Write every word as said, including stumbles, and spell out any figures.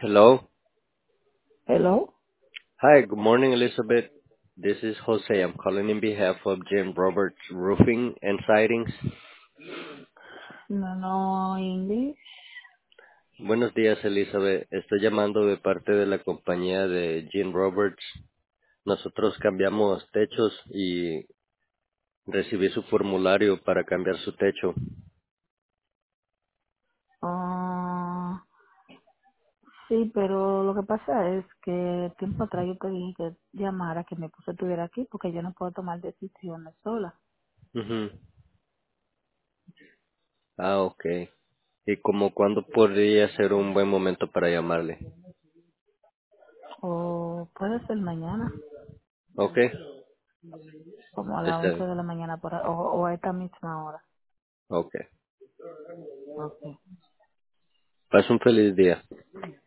Hello. Hello. Hi, good morning, Elizabeth. This is Jose. I'm calling in behalf of Jim Roberts Roofing and Sidings. No, no, English. Buenos días, Elizabeth. Estoy llamando de parte de la compañía de Jim Roberts. Nosotros cambiamos techos y recibí su formulario para cambiar su techo. Ah, sí, pero lo que pasa es que tiempo atrás yo te dije que llamara, que mi esposo estuviera aquí, porque yo no puedo tomar decisiones sola. Ujú. Ah, ok. ¿Y como cuándo podría ser un buen momento para llamarle? O puede ser mañana, Ok. como a las Está once bien. de la mañana, por, a- o, o a esta misma hora. Ok. Okay. Pasa un feliz día.